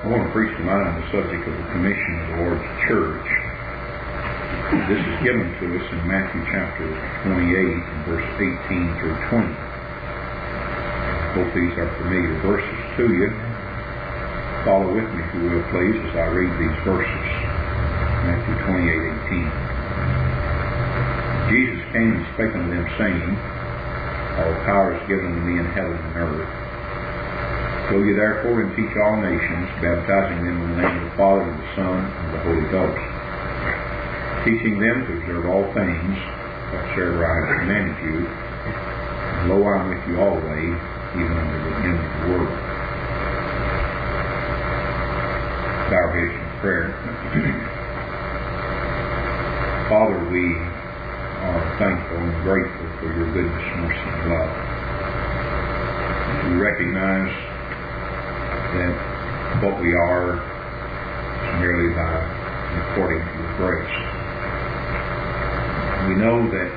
I want to preach tonight on the subject of the commission of the Lord's church. This is given to us in Matthew chapter 28 and verse 18 through 20. I hope these are familiar verses to you. Follow with me, if you will, please, as I read these verses. Matthew 28:18. Jesus came and spake unto them, saying, All power is given unto me in heaven and earth. Go ye therefore and teach all nations, baptizing them in the name of the Father, and the Son, and the Holy Ghost, teaching them to observe all things whatsoever I have commanded you. And lo, I am with you always, even unto the end of the world. Bow our heads in prayer. Father, we are thankful and grateful for your goodness, mercy, and love. We recognize that what we are is merely by according to your grace. We know that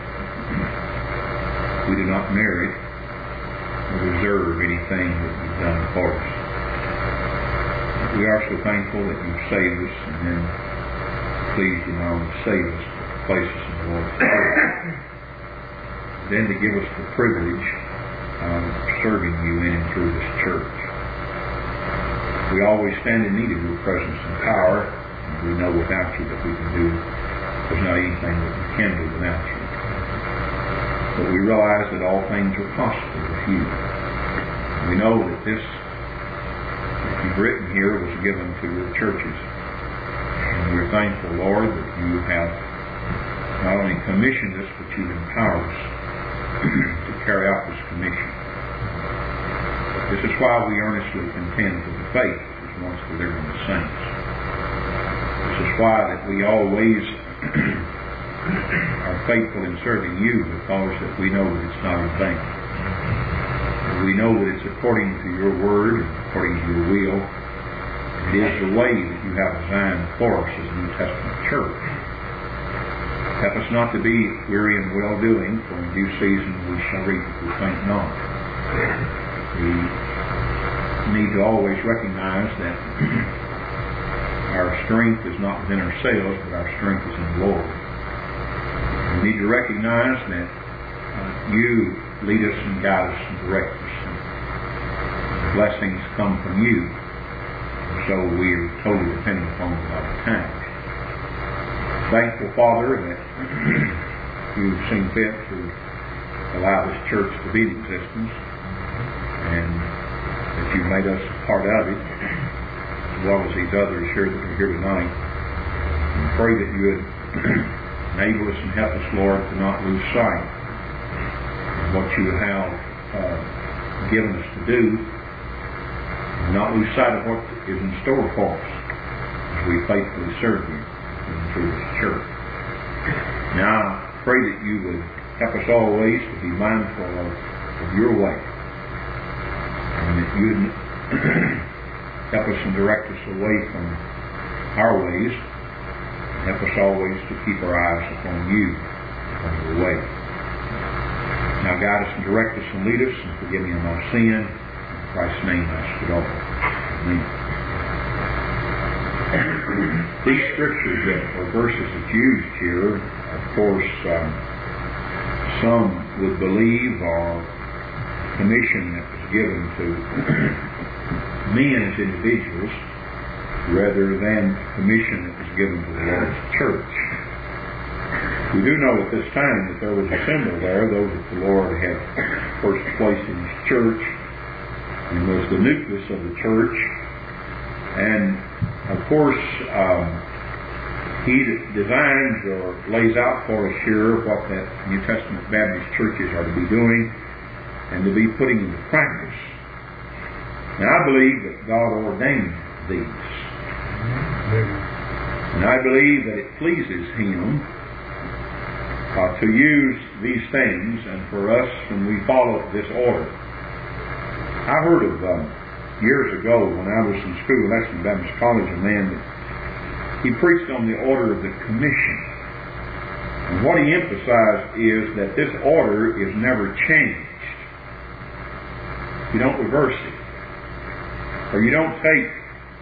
we do not merit or deserve anything that you've done for us. We are so thankful that you've saved us, and then please you not only save us, but place us in the Lord's church. Then to give us the privilege of serving you in and through this church. We always stand in need of your presence and power, and we know without you that there's not anything that we can do without you. But we realize that all things are possible with you. We know that this you've written here was given to the churches. And we're thankful, Lord, that you have not only commissioned us, but you've empowered us to carry out this commission. This is why we earnestly contend for the faith that was once delivered to the saints. This is why that we always are faithful in serving you, because that we know that it's not in vain. We know that it's according to your word and according to your will. It is the way that you have designed for us as a New Testament church. Help us not to be weary in well-doing, for in due season we shall reap if we faint not. We need to always recognize that our strength is not within ourselves, but our strength is in the Lord. We need to recognize that you lead us and guide us and direct us. And blessings come from you, so we are totally dependent upon you all the time. Thankful, Father, that you've seen fit to allow this church to be in existence, and that you've made us a part of it, as well as these others here that are here tonight. And pray that you would enable us and help us, Lord, to not lose sight of what you have given us to do, and not lose sight of what is in store for us as we faithfully serve you through this church. Now, I pray that you would help us always to be mindful of your way, and that you would help us and direct us away from our ways, and help us always to keep our eyes upon you, upon your way. Now guide us and direct us and lead us, and forgive me of my sin. In Christ's name I ask it all. Amen. These scriptures or verses that's used here, of course, some would believe are commission that was given to men as individuals, rather than commission that was given to the Lord's church. We do know at this time that there was a symbol there, those that the Lord had first placed in His church, and was the nucleus of the church. And of course, He designs or lays out for us here what that New Testament Baptist churches are to be doing and to be putting into practice. Now, I believe that God ordained these. And I believe that it pleases Him to use these things, and for us, when we follow this order. I heard of years ago when I was in school at Lexington Baptist College, a man that he preached on the order of the commission. And what he emphasized is that this order is never changed. You don't reverse it. Or you don't take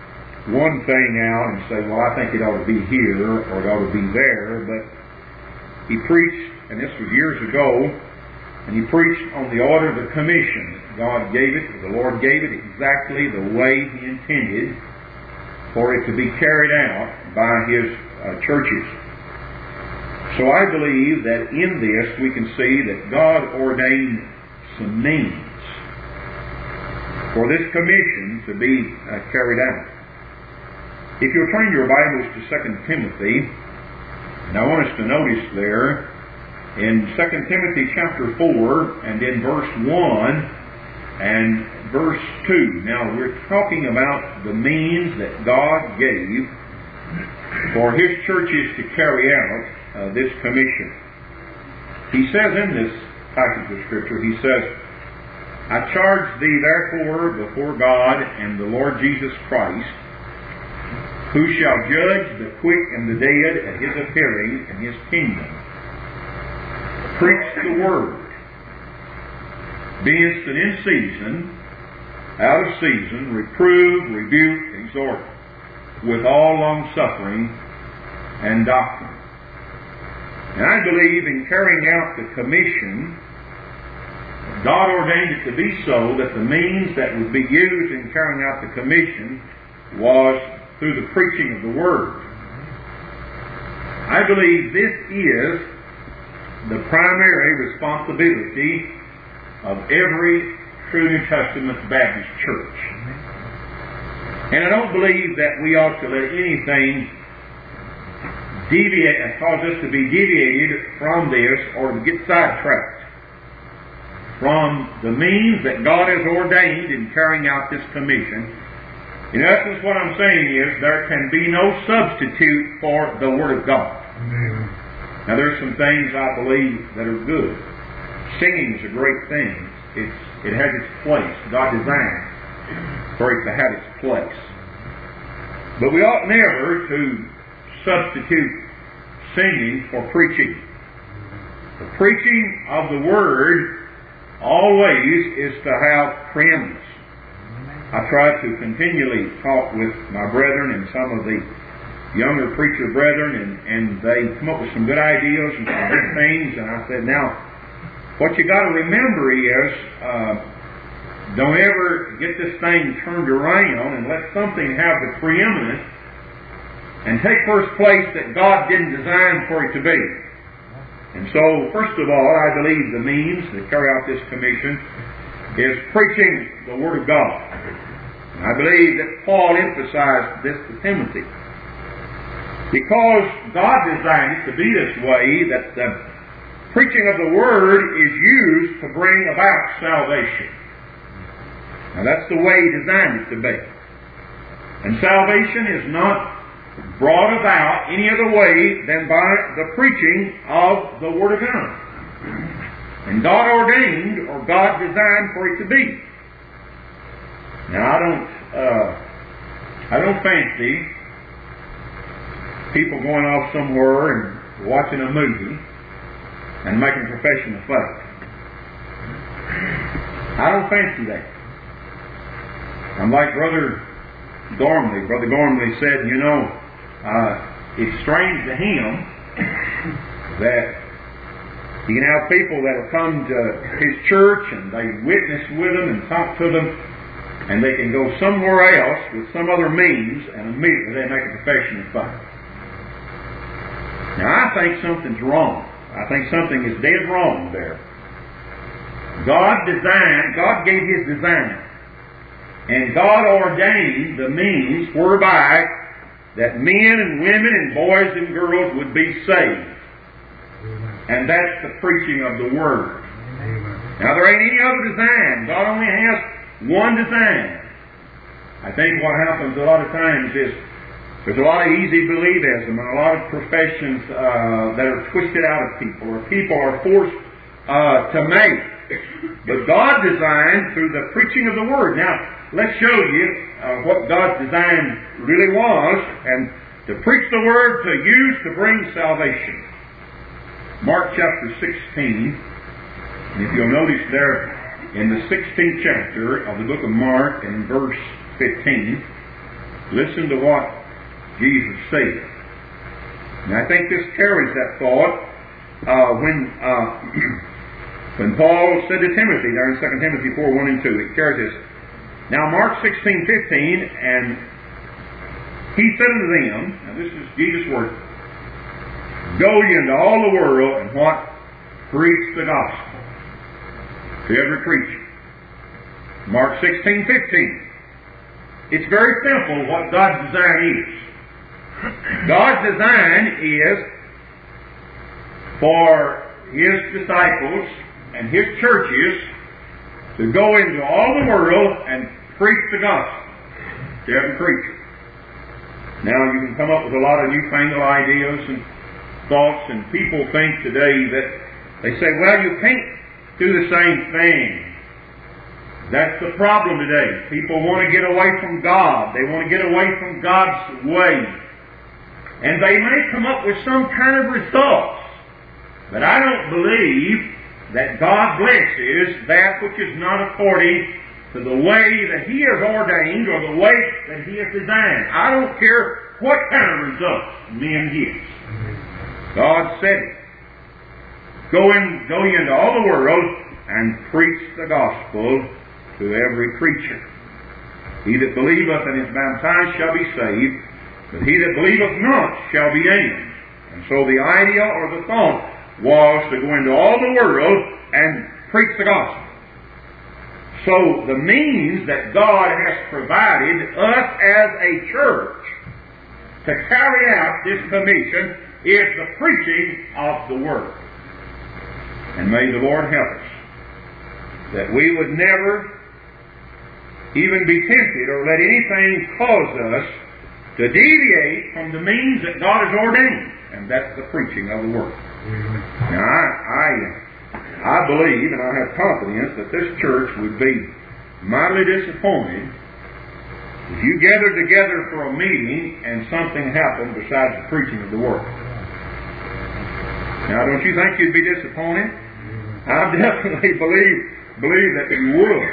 one thing out and say, well, I think it ought to be here or it ought to be there, but he preached, and this was years ago, and he preached on the order of the commission. God gave it, the Lord gave it exactly the way He intended for it to be carried out by His churches. So I believe that in this we can see that God ordained some means for this commission to be carried out. If you'll turn your Bibles to 2 Timothy, and I want us to notice there in 2 Timothy chapter 4 and in verse 1 and verse 2. Now we're talking about the means that God gave for His churches to carry out this commission. He says in this passage of Scripture, he says, I charge thee therefore before God and the Lord Jesus Christ, who shall judge the quick and the dead at His appearing in His kingdom. Preach the Word. Be instant in season, out of season, reprove, rebuke, exhort, with all long-suffering and doctrine. And I believe in carrying out the commission, God ordained it to be so that the means that would be used in carrying out the commission was through the preaching of the Word. I believe this is the primary responsibility of every true New Testament Baptist church. And I don't believe that we ought to let anything cause us to be deviated from this or to get sidetracked from the means that God has ordained in carrying out this commission. In essence, what I'm saying is there can be no substitute for the Word of God. Amen. Now, there's some things I believe that are good. Singing is a great thing. It has its place. God designed for it to have its place. But we ought never to substitute singing for preaching. The preaching of the Word always is to have preeminence. I try to continually talk with my brethren and some of the younger preacher brethren, and they come up with some good ideas and some good things, and I said, now, what you got to remember is, don't ever get this thing turned around and let something have the preeminence and take first place that God didn't design for it to be. And so, first of all, I believe the means to carry out this commission is preaching the Word of God. I believe that Paul emphasized this to Timothy, because God designed it to be this way, that the preaching of the Word is used to bring about salvation. Now that's the way He designed it to be. And salvation is not brought about any other way than by the preaching of the Word of God. And God ordained, or God designed for it to be. Now I don't fancy people going off somewhere and watching a movie and making a profession of faith. I don't fancy that. I'm like Brother Gormley. Brother Gormley said, it's strange to him that he can have people that will come to his church and they witness with them and talk to them, and they can go somewhere else with some other means and immediately they make a profession of faith. Now I think something's wrong. I think something is dead wrong there. God gave His design. And God ordained the means whereby that men and women and boys and girls would be saved. And that's the preaching of the Word. Now there ain't any other design. God only has one design. I think what happens a lot of times is there's a lot of easy believism and a lot of professions that are twisted out of people, or people are forced to make. But God designed through the preaching of the Word. Now, let's show you what God's design really was, and to preach the Word to use to bring salvation. Mark chapter 16, and if you'll notice there in the 16th chapter of the book of Mark and in verse 15, Listen to what Jesus said. And I think this carries that thought when Paul said to Timothy, there in 2 Timothy 4, 1 and 2, it carries this. Now Mark 16:15, and he said unto them, now this is Jesus' word, go ye into all the world and what? Preach the gospel to every creature. Mark 16:15. It's very simple what God's design is. God's design is for His disciples and His churches to go into all the world and preach the gospel to every creature. Now you can come up with a lot of newfangled ideas and thoughts, and people think today that they say, well, you can't do the same thing. That's the problem today. People want to get away from God. They want to get away from God's way. And they may come up with some kind of results. But I don't believe that God blesses that which is not according to the way that He has ordained or the way that He has designed. I don't care what kind of results men get. God said it. Go ye into all the world and preach the gospel to every creature. He that believeth and is baptized shall be saved, but he that believeth not shall be damned. And so the idea or the thought was to go into all the world and preach the gospel. So the means that God has provided us as a church to carry out this commission is the preaching of the Word. And may the Lord help us that we would never even be tempted or let anything cause us to deviate from the means that God has ordained, and that's the preaching of the Word. Now, I believe and I have confidence that this church would be mightily disappointed if you gathered together for a meeting and something happened besides the preaching of the Word. Now, don't you think you'd be disappointed? I definitely believe that you would,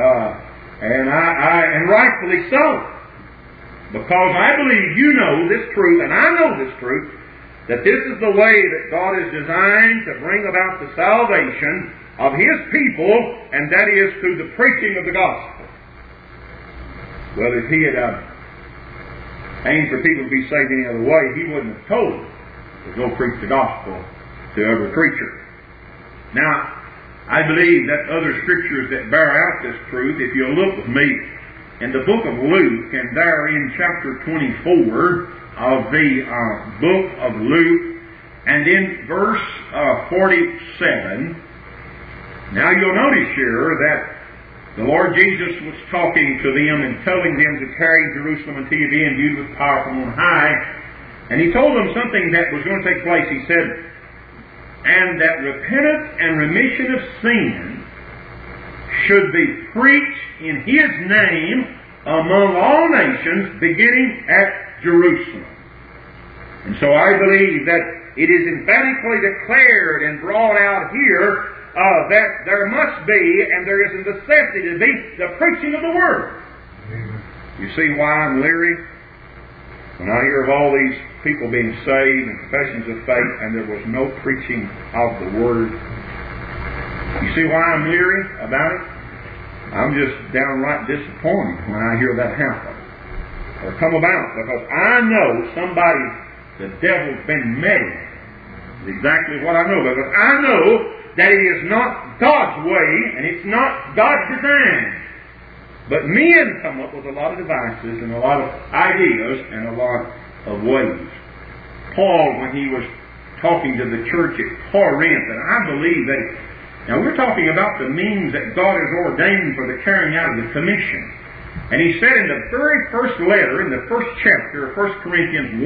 and rightfully so, because I believe you know this truth, and I know this truth, that this is the way that God is designed to bring about the salvation of His people, and that is through the preaching of the gospel. Well, if He had aimed for people to be saved any other way, He wouldn't have told them to go preach the gospel to every creature. Now, I believe that other scriptures that bear out this truth, if you'll look with me in the book of Luke, and there in chapter 24 of the book of Luke, and in verse 47, now you'll notice here that the Lord Jesus was talking to them and telling them to carry Jerusalem until you be endued with power from on high, and He told them something that was going to take place. He said, and that repentance and remission of sin should be preached in His name among all nations, beginning at Jerusalem. And so I believe that it is emphatically declared and brought out here that there must be, and there is a necessity to be, the preaching of the Word. Amen. You see why I'm leery? When I hear of all these people being saved and confessions of faith, and there was no preaching of the Word. You see why I'm leery about it? I'm just downright disappointed when I hear that happen or come about, because I know the devil's been meddling. That's exactly what I know, because I know that it is not God's way and it's not God's design. But men come up with a lot of devices and a lot of ideas and a lot of ways. Paul, when he was talking to the church at Corinth, and I believe that, now we're talking about the means that God has ordained for the carrying out of the commission. And he said in the very first letter, in the first chapter of 1 Corinthians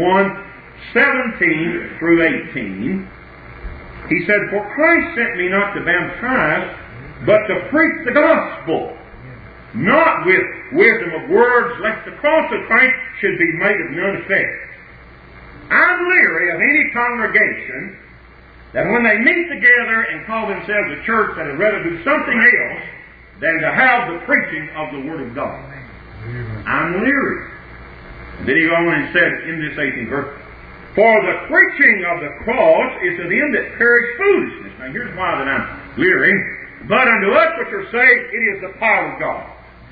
1:17 through 18, he said, for Christ sent me not to baptize, but to preach the gospel, not with wisdom of words, lest the cross of Christ should be made of none effect. I'm leery of any congregation that when they meet together and call themselves a church, that would rather do something else than to have the preaching of the Word of God. I'm leery. Then he goes on and said in this 18th verse, for the preaching of the cross is to them that perish foolishness. Now here's why that I'm leering. But unto us which are saved, it is the power of God.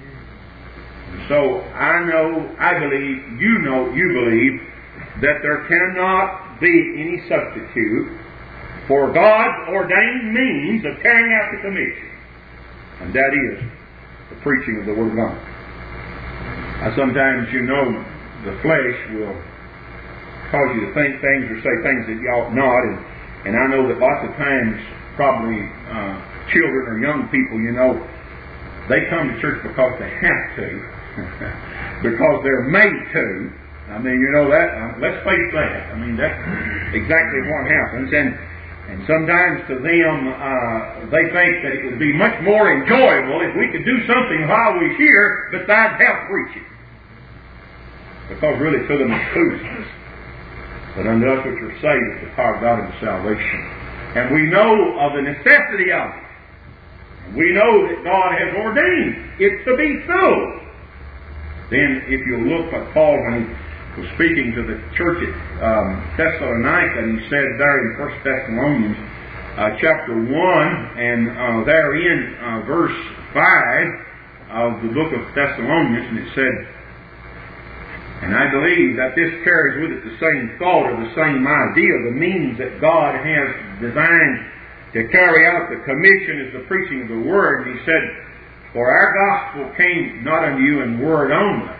So I believe, you believe, that there cannot be any substitute for God's ordained means of carrying out the commission. And that is the preaching of the Word of God. Sometimes, the flesh will cause you to think things or say things that you ought not. And I know that lots of times, probably children or young people, they come to church because they have to. Because they're made to. I mean, that. Let's face that. I mean, that's exactly what happens. And sometimes to them, they think that it would be much more enjoyable if we could do something while we're here besides have preaching. Because really to them it's foolishness. But unto us which are saved is the power of God unto salvation. And we know of the necessity of it. We know that God has ordained it to be so. Then if you look at Paul when he was speaking to the church at Thessalonica, he said there in 1 Thessalonians chapter 1 and therein verse 5 of the book of Thessalonians, and it said, and I believe that this carries with it the same thought or the same idea, the means that God has designed to carry out the commission is the preaching of the Word. And he said, for our gospel came not unto you in word only.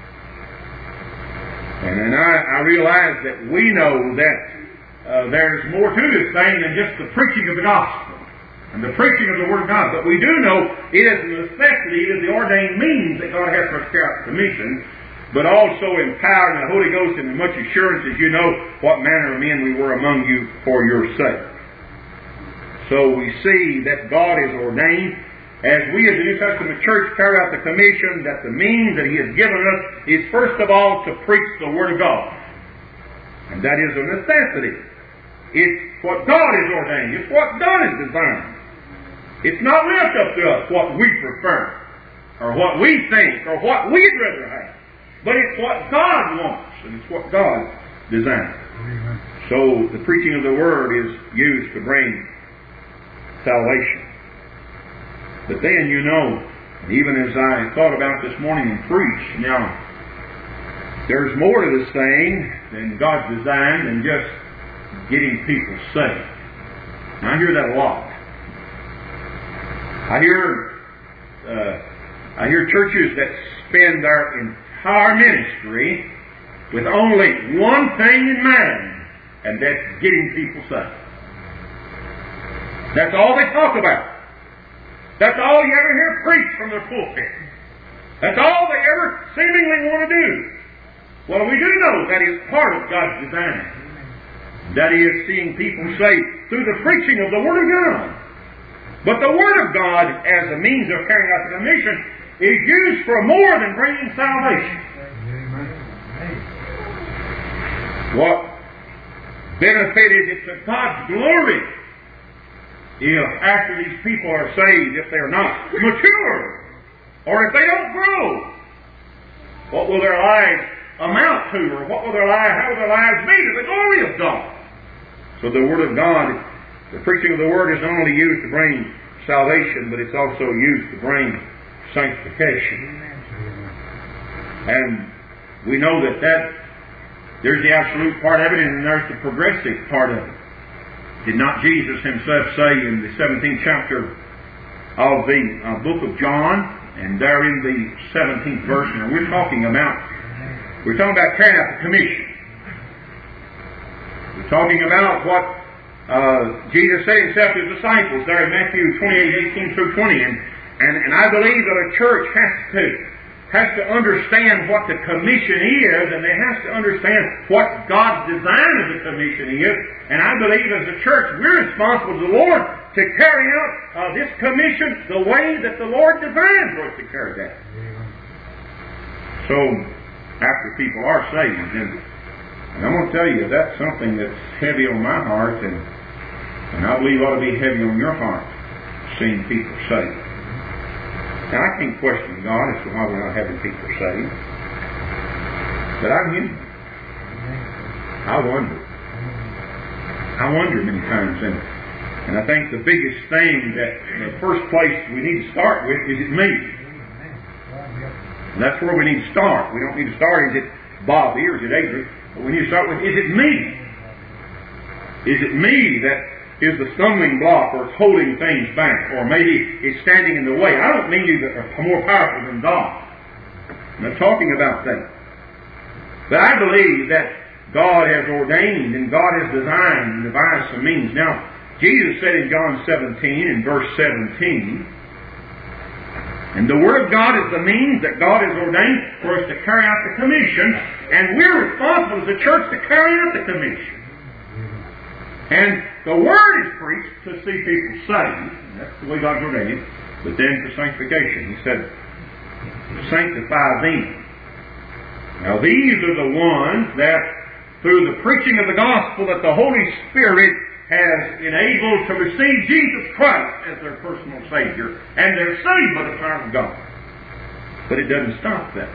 And then I realize that we know that there's more to this thing than just the preaching of the gospel and the preaching of the Word of God. But we do know it is a necessity, it is the ordained means that God has for us to carry out the commission, but also empowered in the Holy Ghost and in much assurance as you know what manner of men we were among you for your sake. So we see that God is ordained, as we as the New Testament church carry out the commission, that the means that He has given us is first of all to preach the Word of God. And that is a necessity. It's what God has ordained. It's what God has designed. It's not left up to us what we prefer, or what we think, or what we'd rather have. But it's what God wants, and it's what God designed. Amen. So the preaching of the Word is used to bring salvation. But then, even as I thought about this morning and preached, now, there's more to this thing than God's designed than just getting people saved. And I hear that a lot. I hear churches that spend their entire ministry with only one thing in mind, and that's getting people saved. That's all they talk about. That's all you ever hear preached from their pulpit. That's all they ever seemingly want to do. Well, we do know that is part of God's design. That is seeing people saved through the preaching of the Word of God. But the Word of God, as a means of carrying out the commission, is used for more than bringing salvation. What benefit is it to God's glory if after these people are saved, if they're not mature, or if they don't grow? What will their lives amount to, or how will their lives be to the glory of God? So the Word of God, the preaching of the Word is not only used to bring salvation, but it's also used to bring sanctification. And we know that there's the absolute part of it, and there's the progressive part of it. Did not Jesus Himself say in the 17th chapter of the book of John, and there in the 17th verse, and we're talking about carrying out the commission. We're talking about what Jesus said Himself to His disciples there in Matthew 28:18 through 20, and I believe that a church has to understand what the commission is, and they have to understand what God's design of the commission is. And I believe as a church, we're responsible to the Lord to carry out this commission the way that the Lord designed for us to carry that. So, after people are saved, and I'm going to tell you, that's something that's heavy on my heart, and I believe ought to be heavy on your heart, seeing people saved. Now, I can't question God as to why we're not having people saved. But I'm human. I wonder many times, and I think the biggest thing that the first place we need to start with is it me. And that's where we need to start. We don't need to start, is it Bobby or is it Adrian? But we need to start with, is it me? Is it me that is the stumbling block or is holding things back? Or maybe it's standing in the way. I don't mean you that are more powerful than God. I'm not talking about that. But I believe that God has ordained and God has designed and devised some means. Now, Jesus said in John 17, in verse 17, and the Word of God is the means that God has ordained for us to carry out the commission, and we're responsible as a church to carry out the commission. And the Word is preached to see people saved, and that's the way God's ordained it, but then for sanctification. He said, sanctify them. Now these are the ones that, through the preaching of the gospel, that the Holy Spirit has enabled to receive Jesus Christ as their personal Savior, and they're saved by the power of God. But it doesn't stop that.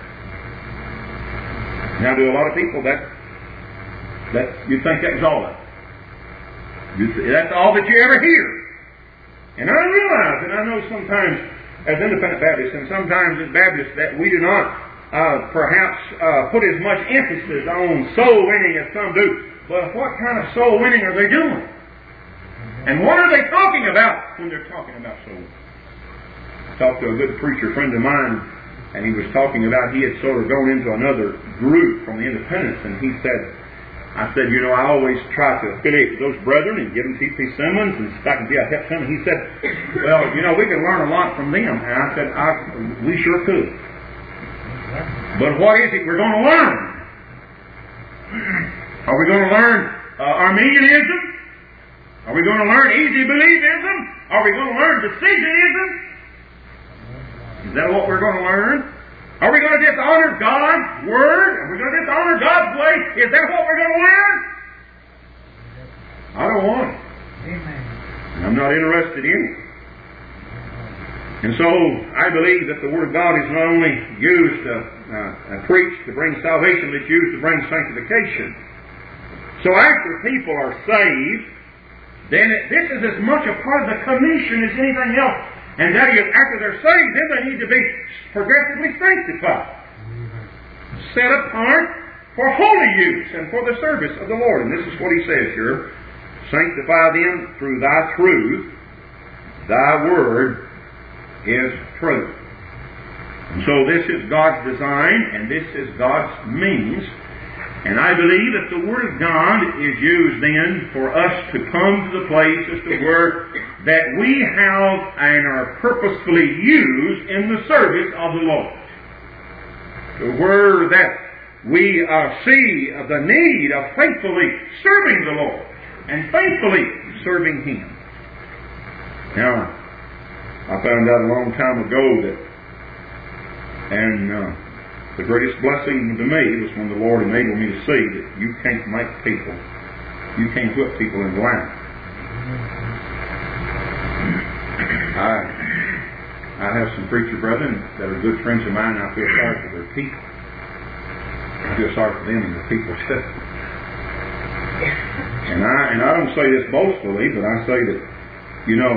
Now, to a lot of people, that you think that was all of it. That's all that you ever hear. And I realize, and I know sometimes as independent Baptists, and sometimes as Baptists, that we do not perhaps put as much emphasis on soul winning as some do. But what kind of soul winning are they doing? And what are they talking about when they're talking about soul winning? I talked to a good preacher friend of mine, and he was talking about he had sort of gone into another group from the independents, and he said, I said, you know, I always try to affiliate with those brethren and give them T.P. Simmons and stuff and be a help to them. He said, well, you know, we can learn a lot from them. And I said, we sure could. But what is it we're going to learn? Are we going to learn Arminianism? Are we going to learn easy believism? Are we going to learn decisionism? Is that what we're going to learn? Are we going to dishonor God's Word? Are we going to dishonor God's way? Is that what we're going to learn? I don't want it. Amen. I'm not interested in it. And so, I believe that the Word of God is not only used to preach to bring salvation, but it's used to bring sanctification. So after people are saved, then this is as much a part of the commission as anything else. And that is, after they're saved, then they need to be progressively sanctified. Set apart for holy use and for the service of the Lord. And this is what he says here. Sanctify them through thy truth. Thy word is truth. And so this is God's design, and this is God's means. And I believe that the Word of God is used then for us to come to the place as to where that we have and are purposefully used in the service of the Lord. To where that we see the need of faithfully serving the Lord and faithfully serving Him. Now, I found out a long time ago that, and the greatest blessing to me was when the Lord enabled me to see that you can't make people, you can't whip people in line. I have some preacher brethren that are good friends of mine, and I feel sorry for their people. I feel sorry for them and their people too. And I don't say this boastfully, but I say that, you know,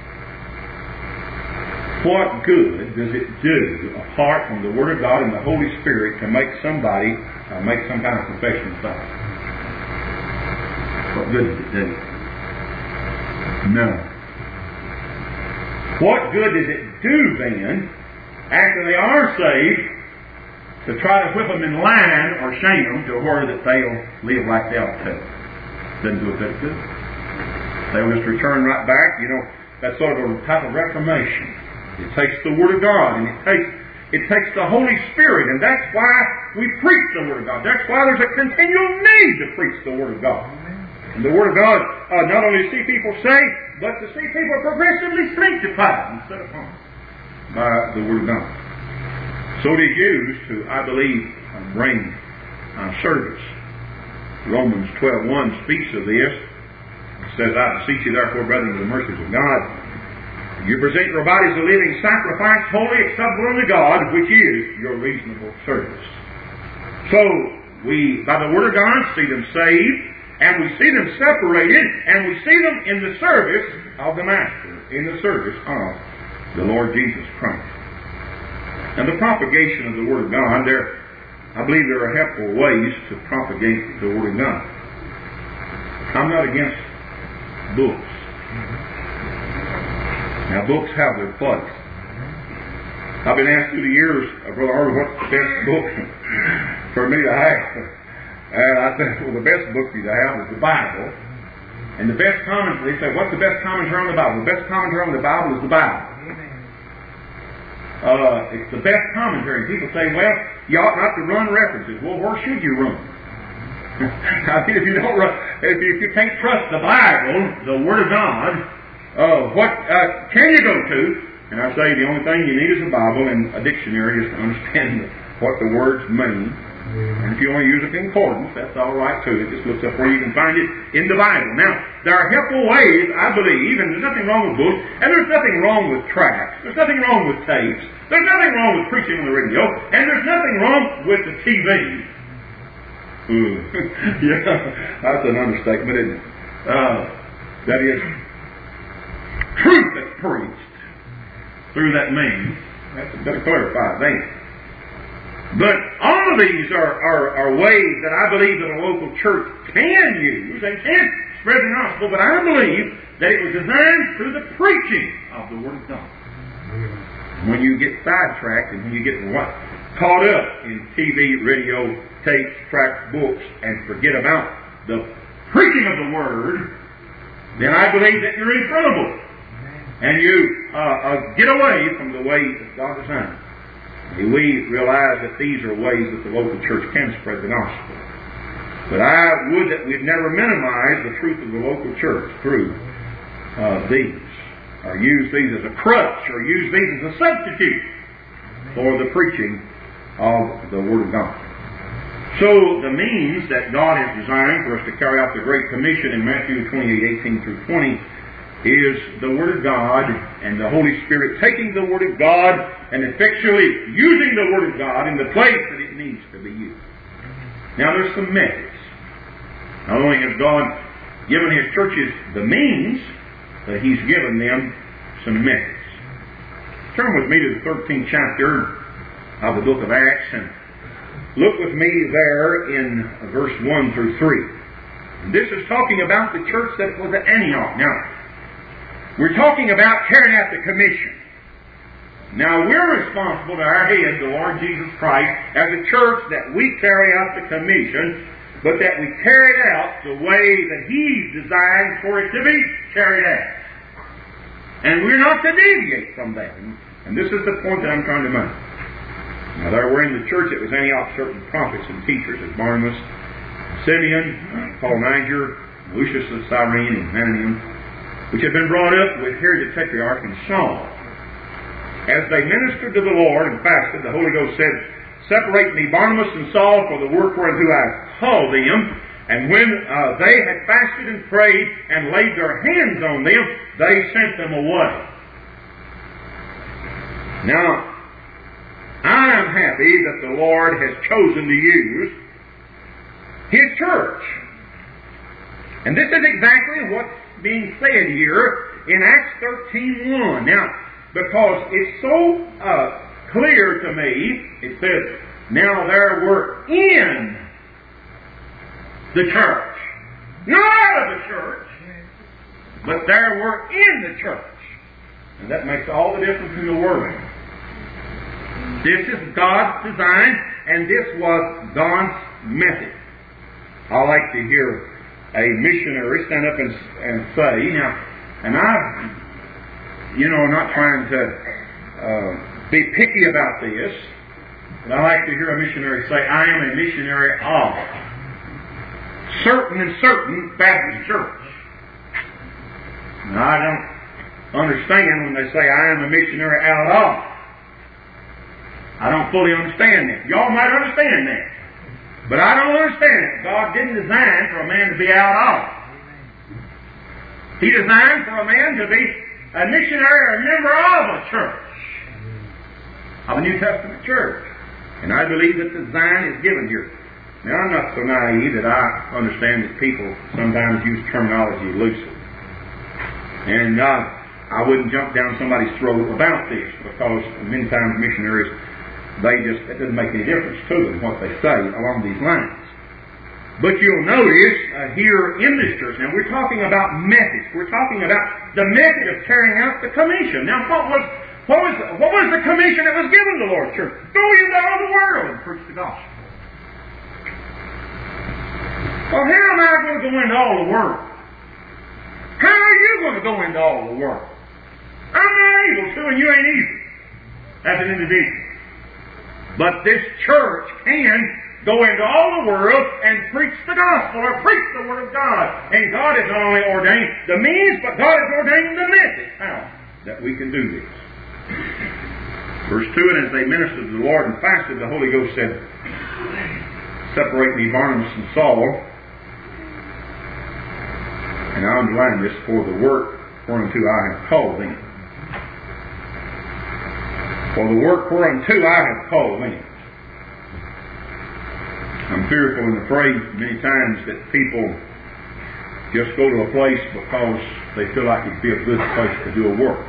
what good does it do, apart from the Word of God and the Holy Spirit, to make somebody make some kind of confession of faith? What good does it do? No. What good does it do then, after they are saved, to try to whip them in line or shame them to where that they'll live like they ought to? Doesn't do it that good. They'll just return right back. You know, that's sort of a type of reformation. It takes the Word of God, and it takes the Holy Spirit, and that's why we preach the Word of God. That's why there's a continual need to preach the Word of God. And the Word of God not only to see people saved, but to see people progressively sanctified and set apart by the Word of God. So it is used to, I believe, bring service. Romans 12:1 speaks of this. It says, I beseech you therefore, brethren, by the mercies of God, you present your bodies a living sacrifice, holy, acceptable unto God, which is your reasonable service. So, we, by the Word of God, see them saved, and we see them separated, and we see them in the service of the Master, in the service of the Lord Jesus Christ. And the propagation of the Word of God, I believe there are helpful ways to propagate the Word of God. I'm not against books. Now, books have their place. I've been asked through the years, Brother Harvey, what's the best book for me to have? And I said, well, the best book you to have is the Bible. And the best commentary, they say, what's the best commentary on the Bible? The best commentary on the Bible is the Bible. It's the best commentary. People say, well, you ought not to run references. Well, where should you run? I mean, if you don't run, if you can't trust the Bible, the Word of God, what can you go to? And I say the only thing you need is a Bible and a dictionary just to understand what the words mean. And if you want to use a concordance, that's all right too. It just looks up where you can find it in the Bible. Now, there are helpful ways, I believe, and there's nothing wrong with books, and there's nothing wrong with tracts, there's nothing wrong with tapes, there's nothing wrong with preaching on the radio, and there's nothing wrong with the TV. Yeah, that's an understatement, isn't it? That is truth that's preached through that means. That's better clarified then. But all of these are ways that I believe that a local church can use and can spread the gospel, but I believe that it was designed through the preaching of the Word of God. When you get sidetracked and when you get caught up in TV, radio, tapes, tracts, books, and forget about the preaching of the Word, then I believe that you're in trouble. And you get away from the way that God designed. We realize that these are ways that the local church can spread the gospel. But I would that we'd never minimize the truth of the local church through these, or use these as a crutch, or use these as a substitute for the preaching of the Word of God. So the means that God has designed for us to carry out the Great Commission in Matthew 28:18 through 20 is the Word of God and the Holy Spirit taking the Word of God and effectually using the Word of God in the place that it needs to be used. Now there's some methods. Not only has God given His churches the means, but He's given them some methods. Turn with me to the 13th chapter of the book of Acts and look with me there in verse 1 through 3. This is talking about the church that was at Antioch. Now, we're talking about carrying out the commission. Now, we're responsible to our head, the Lord Jesus Christ, as a church that we carry out the commission, but that we carry it out the way that He's designed for it to be carried out. And we're not to deviate from that. And this is the point that I'm trying to make. Now, there were in the church at Antioch certain prophets and teachers, as Barnabas, Simeon, Paul Niger, Lucius of Cyrene, and Manaen, which had been brought up with Herod the Tetrarch and Saul. As they ministered to the Lord and fasted, the Holy Ghost said, "Separate me Barnabas and Saul for the work whereunto I have called them." And when they had fasted and prayed and laid their hands on them, they sent them away. Now, I am happy that the Lord has chosen to use His church. And this is exactly what's being said here in Acts 13:1. Now, because it's so clear to me, it says, now there were in the church. Not out of the church, but there were in the church. And that makes all the difference in the world. This is God's design, and this was God's method. I like to hear a missionary stand up and say, now, and I'm not trying to be picky about this, but I like to hear a missionary say, I am a missionary of certain Baptist church. Now, I don't understand when they say I am a missionary out of. I don't fully understand that. Y'all might understand that. But I don't understand it. God didn't design for a man to be out of. He designed for a man to be a missionary or a member of a church. Of a New Testament church. And I believe that the sign is given here. Now, I'm not so naive that I understand that people sometimes use terminology loosely. And I wouldn't jump down somebody's throat about this, because many times missionaries, it doesn't make any difference to them what they say along these lines. But you'll notice here in this church, now we're talking about methods. We're talking about the method of carrying out the commission. Now, what was the commission that was given to the Lord's church? Go into all the world and preach the gospel. Well, how am I going to go into all the world? How are you going to go into all the world? I'm not able to, and you ain't either, as an individual. But this church can go into all the world and preach the gospel, or preach the Word of God. And God has not only ordained the means, but God has ordained the method how that we can do this. Verse 2, and as they ministered to the Lord and fasted, the Holy Ghost said, separate me, Barnabas and Saul. And I underline this, for the work whereunto I have called them. For the work whereunto I have called them. I'm fearful and afraid many times that people just go to a place because they feel like it'd be a good place to do a work.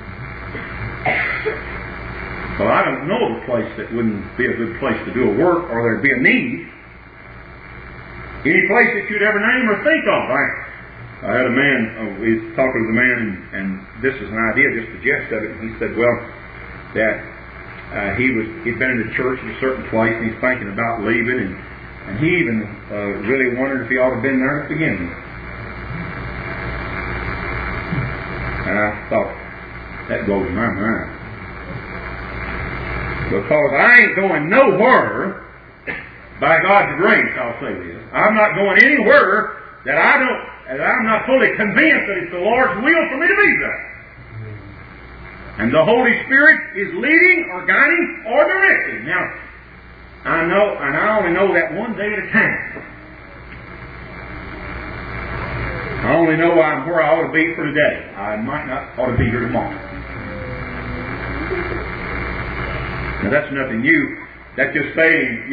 Well, I don't know of a place that wouldn't be a good place to do a work, or there'd be a need. Any place that you'd ever name or think of. I had a man, we was talking to the man, and this is an idea, just the gist of it. He said, well, that he'd been in the church in a certain place, and he's thinking about leaving, and he even really wondered if he ought to have been there to begin with. And I thought, that blows my mind. Because I ain't going nowhere, by God's grace, I'll say this. I'm not going anywhere that I'm not fully convinced that it's the Lord's will for me to be there. And the Holy Spirit is leading or guiding or directing. Now, I know, and I only know that one day at a time. I only know I'm where I ought to be for today. I might not ought to be here tomorrow. Now, that's nothing new. That's just saying,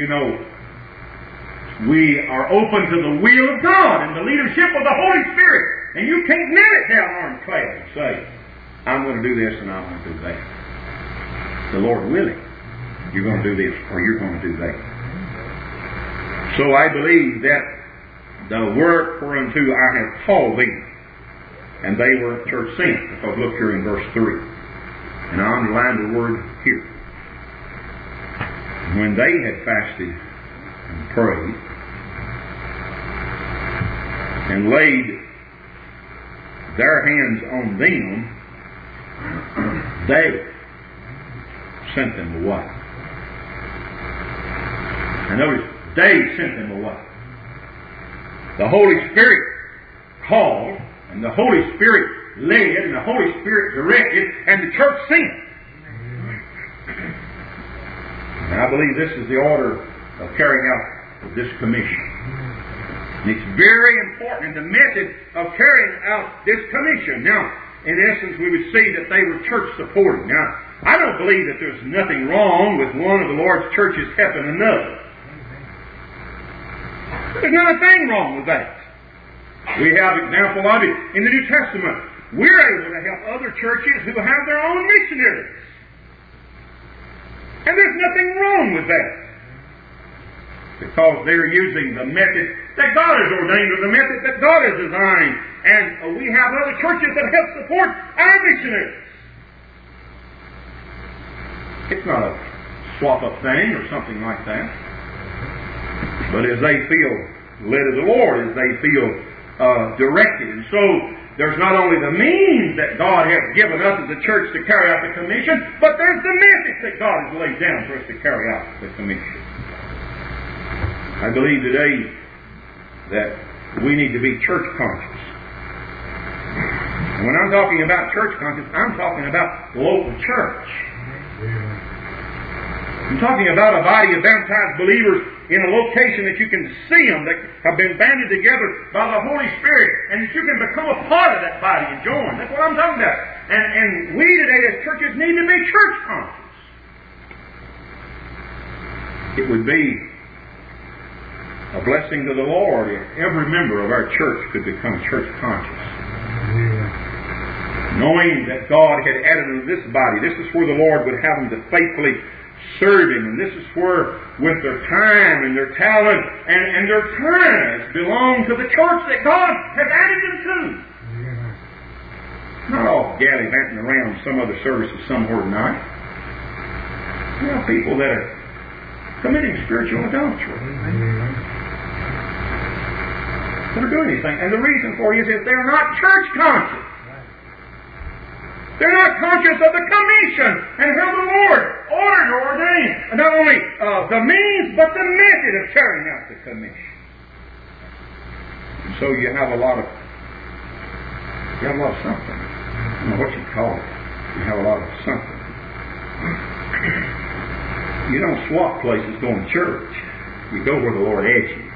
we are open to the will of God and the leadership of the Holy Spirit. And you can't knit it down orange cloud and say, I'm going to do this and I'm going to do that. The Lord willing, you're going to do this or you're going to do that. So I believe that the work whereunto I have called them, and they were church sent. Because look here in verse 3. And I underlined the word here. When they had fasted and prayed and laid their hands on them, they sent them away. And notice, they sent them away. The Holy Spirit called, and the Holy Spirit led, and the Holy Spirit directed, and the church sent. And I believe this is the order of carrying out this commission. And it's very important in the method of carrying out this commission. Now, in essence, we would see that they were church supported. Now, I don't believe that there's nothing wrong with one of the Lord's churches helping another. There's not a thing wrong with that. We have an example of it in the New Testament. We're able to help other churches who have their own missionaries. And there's nothing wrong with that. Because they're using the method that God has ordained, or the method that God has designed. And we have other churches that help support our missionaries. It's not a swap-up thing or something like that. But as they feel led of the Lord, as they feel directed. And so, there's not only the means that God has given us as a church to carry out the commission, but there's the message that God has laid down for us to carry out the commission. I believe today that we need to be church conscious. And when I'm talking about church conscious, I'm talking about local church. I'm talking about a body of baptized believers in a location that you can see them, that have been banded together by the Holy Spirit, and that you can become a part of that body and join. That's what I'm talking about. And we today as churches need to be church conscious. It would be a blessing to the Lord if every member of our church could become church conscious. Knowing that God had added to this body, this is where the Lord would have them to faithfully serve Him. And this is where, with their time and their talent and their tithes belong to the church that God has added them to. Not all gallivanting around some other services somewhere tonight. You know, people that are committing spiritual adultery. That are doing these things. And the reason for it is that they're not church conscious. They're not conscious of the commission and how the Lord ordered or ordained not only the means but the method of carrying out the commission. And so you have a lot of something. I don't know what you call it. You have a lot of something. You don't swap places going to church. You go where the Lord adds you.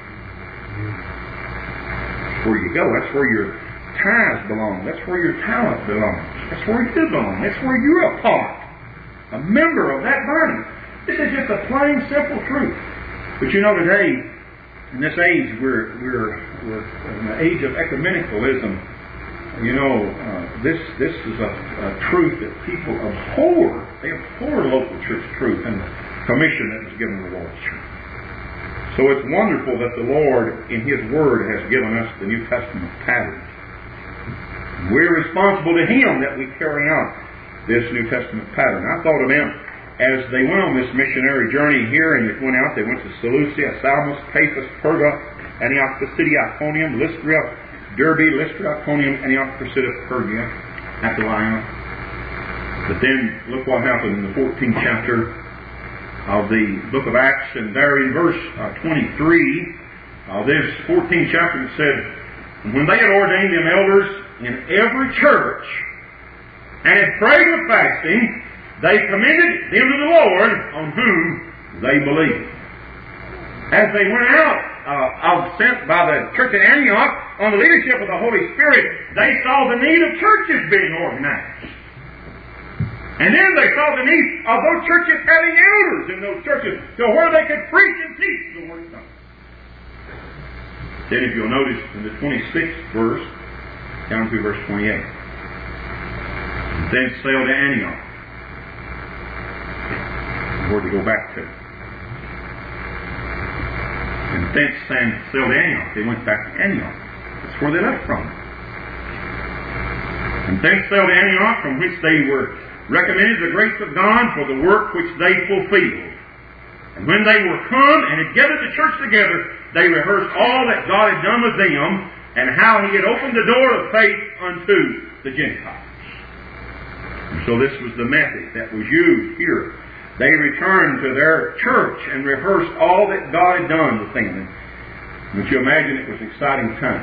That's where you go. That's where your tithes belong. That's where your talent belongs. That's where you belong. That's where you're a part. A member of that body. This is just a plain, simple truth. But you know, today, in this age, we're in the age of ecumenicalism. You know, this is a truth that people abhor. They abhor local church truth and the commission that was given to the Lord's church. So it's wonderful that the Lord, in His Word, has given us the New Testament pattern. We're responsible to Him that we carry out this New Testament pattern. I thought of them as they went on this missionary journey here, and they went out. They went to Seleucia, Salamis, Paphos, Perga, Antioch, Pisidia, Iconium, Lystra, Derbe, Lystra, Iconium, Antioch, Pisidia, Perga, Attalia. But then look what happened in the 14th chapter of the book of Acts, and there in verse 23 of this 14th chapter it said, when they had ordained them elders in every church and had prayed with fasting, they commended them to the Lord on whom they believed. As they went out, sent by the church at Antioch on the leadership of the Holy Spirit, they saw the need of churches being organized. And then they saw the need of those churches having elders in those churches to where they could preach and teach the Word of God. Then if you'll notice in the 26th verse, down through verse 28. And then sailed to Antioch. Where to go back to. And thence sailed to Antioch. They went back to Antioch. That's where they left from. And thence sailed to Antioch, from which they were recommended the grace of God for the work which they fulfilled. And when they were come and had gathered the church together, they rehearsed all that God had done with them, and how He had opened the door of faith unto the Gentiles. And so this was the method that was used here. They returned to their church and rehearsed all that God had done with them. Would you imagine it was an exciting time?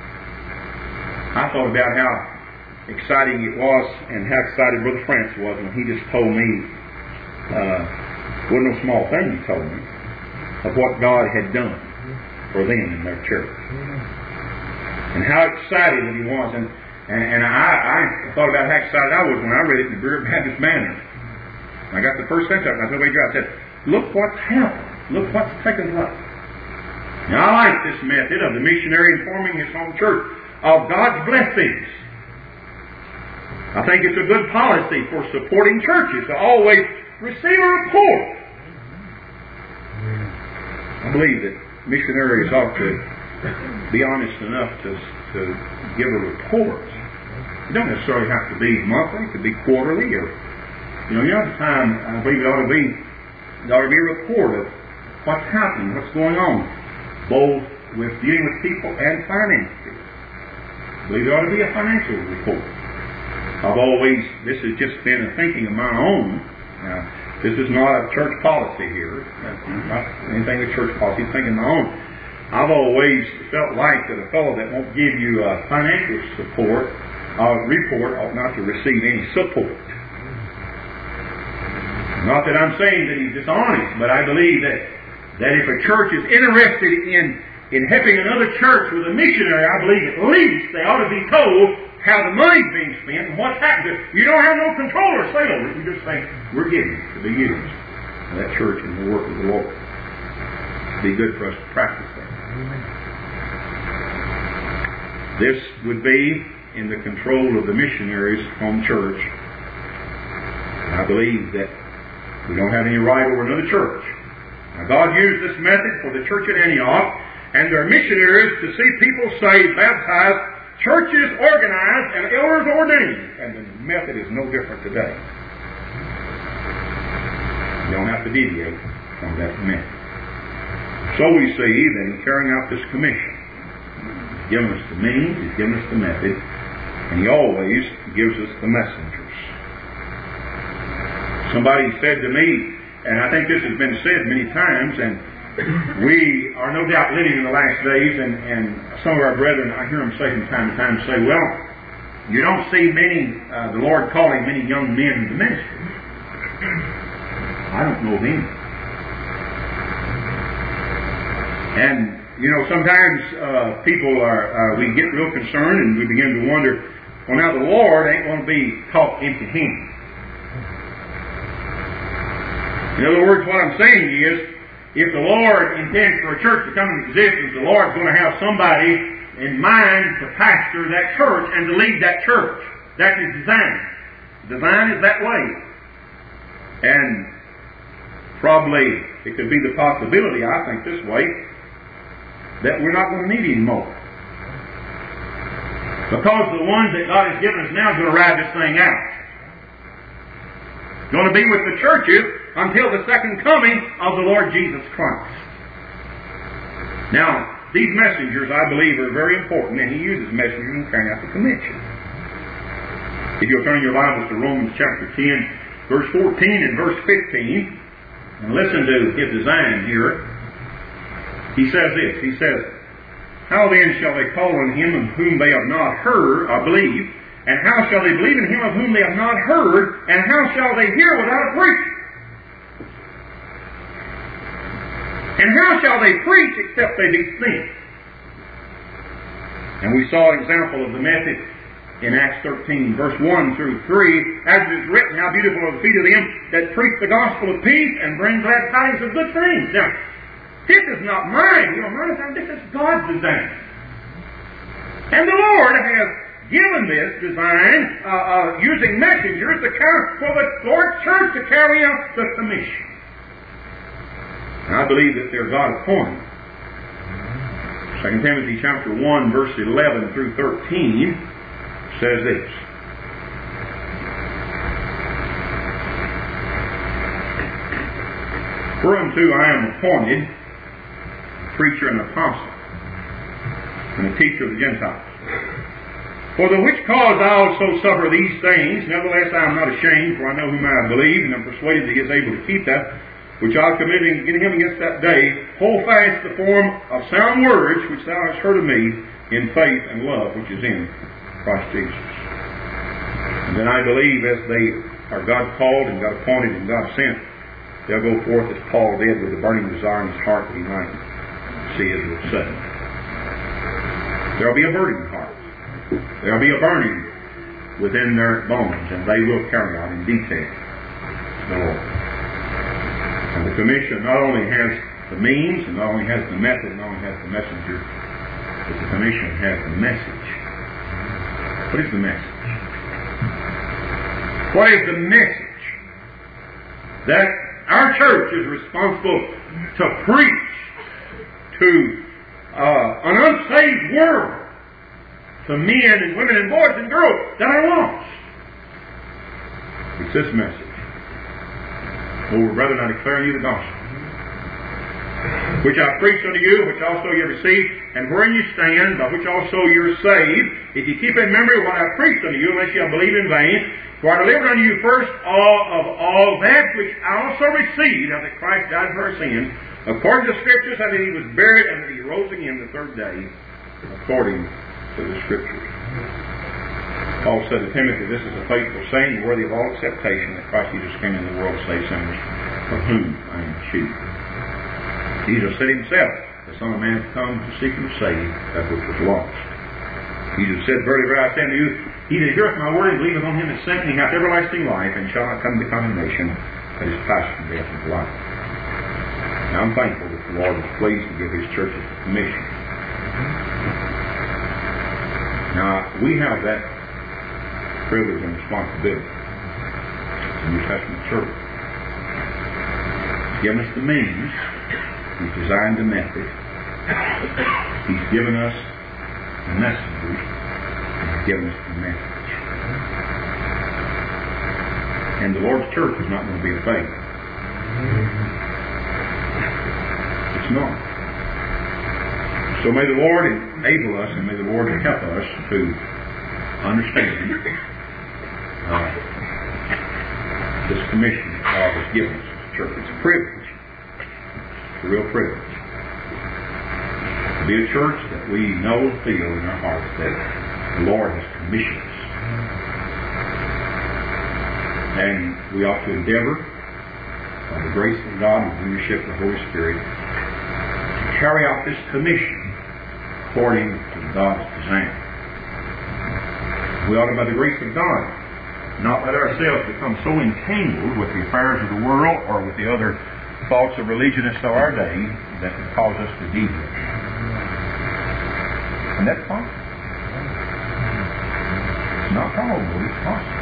I thought about how exciting it was and how excited Brother France was when he just told me, wasn't no small thing he told me, of what God had done for them in their church. And how excited that he was. And I thought about how excited I was when I read it in the Berea Baptist Banner. I got the first sentence up, and I said, look what's happened. Look what's taken place. Now I like this method of the missionary informing his home church of God's blessings. I think it's a good policy for supporting churches to always receive a report. I believe that missionaries ought to be honest enough to give a report. It don't necessarily have to be monthly. It could be quarterly, or you have time. I believe there ought to be a report of what's happening, what's going on, both with dealing with people and finances. I believe there ought to be a financial report. This has just been a thinking of my own. This is not a church policy here. Not anything with church policy. It's thinking of my own. I've always felt like that a fellow that won't give you a financial report ought not to receive any support. Not that I'm saying that he's dishonest, but I believe that if a church is interested in helping another church with a missionary, I believe at least they ought to be told how the money's being spent and what's happening. You don't have no control or say over it. You just say, we're giving it to be used for that church and the work of the Lord. be good for us to practice that. This would be in the control of the missionaries' home church. And I believe that we don't have any right over another church. Now, God used this method for the church at Antioch and their missionaries to see people saved, baptized, churches organized, and elders ordained. And the method is no different today. You don't have to deviate from that method. So we see that in carrying out this commission, He's given us the means, He's given us the method, and He always gives us the messengers. Somebody said to me, and I think this has been said many times, and we are no doubt living in the last days, and some of our brethren, I hear them say from time to time, say, well, you don't see the Lord calling many young men into ministry. I don't know of any. And, sometimes people we get real concerned and we begin to wonder, well, now the Lord ain't going to be caught empty-handed. In other words, what I'm saying is, if the Lord intends for a church to come into existence, the Lord's going to have somebody in mind to pastor that church and to lead that church. That's His design. Design is that way. And probably it could be the possibility, I think this way, that we're not going to need Him more. Because the ones that God has given us now is going to ride this thing out. Going to be with the churches until the second coming of the Lord Jesus Christ. Now, these messengers, I believe, are very important, and He uses messengers in carrying out the commission. If you'll turn your Bibles to Romans chapter 10, verse 14 and verse 15, and listen to His design here, He says this, He says, how then shall they call on Him of whom they have not heard or believed? And how shall they believe in Him of whom they have not heard? And how shall they hear without a preacher? And how shall they preach except they be sent? And we saw an example of the method in Acts 13, verse 1 through 3. As it is written, how beautiful are the feet of them that preach the gospel of peace and bring glad tidings of good things. Now, this is not mine. This is God's design. And the Lord has given this design using messengers for the Lord's church to carry out the commission. And I believe that they're God appointed. 2 Timothy chapter 1, verse 11 through 13 says this. Whereunto I am appointed, preacher and apostle, and a teacher of the Gentiles. For the which cause I also suffer these things, nevertheless I am not ashamed, for I know whom I believe, and am persuaded that He is able to keep that which I committed in Him against that day. Hold fast the form of sound words which thou hast heard of me in faith and love which is in Christ Jesus. And then I believe as they are God called and God appointed and God sent, they'll go forth as Paul did with a burning desire in his heart that he might see Israel saved. There'll be a burning heart. There'll be a burning within their bones, and they will carry out in detail the Lord. And the commission not only has the means, and not only has the method, and not only has the messenger, but the commission has the message. What is the message? What is the message? That our church is responsible to preach to an unsaved world, to men and women and boys and girls that are lost. It's this message. Oh, brethren, I declare you the gospel, which I preached unto you, which also you received, and wherein you stand, by which also you are saved, if you keep in memory what I preached unto you, unless you believe in vain. For I delivered unto you first of all that which I also received, how that Christ died for our sins, according to the Scriptures, how that He was buried, and that He rose again the third day, according to the Scriptures. Paul said to Timothy, this is a faithful saying, worthy of all acceptation, that Christ Jesus came into the world to save sinners, of whom I am chief. Jesus said Himself, the Son of Man has come to seek and to save that which was lost. Jesus said, verily, verily, I say unto you, he that heareth my word and believeth on Him that sent me hath everlasting life, and shall not come to condemnation, but is passed from death into life. Now I'm thankful that the the Lord is pleased to give His churches a commission. Now, we have that privilege and responsibility. The New Testament church. He's given us the means. He's designed the method. He's given us the messengers. He's given us the message. And the Lord's church is not going to be a failure. It's not. So may the Lord enable us and may the Lord help us to understand this commission that God has given us as a church. It's a privilege. It's a real privilege. To be a church that we know and feel in our hearts that the Lord has commissioned us. And we ought to endeavor, by the grace of God and the leadership of the Holy Spirit, to carry out this commission according to God's design. We ought to, by the grace of God, not let ourselves become so entangled with the affairs of the world or with the other thoughts of religionists of our day that could cause us to deviate. And that's possible. It's not probable, it's possible.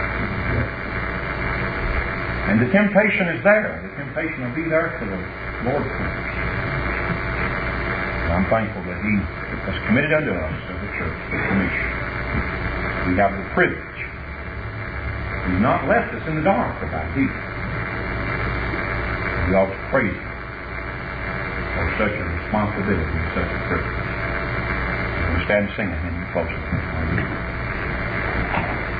And the temptation is there. The temptation will be there for the Lord comes. I'm thankful that He has committed unto us as a church the commission. We have the privilege. He's not left us in the dark about it. We ought to praise Him for such a responsibility and such a privilege. We stand singing and close.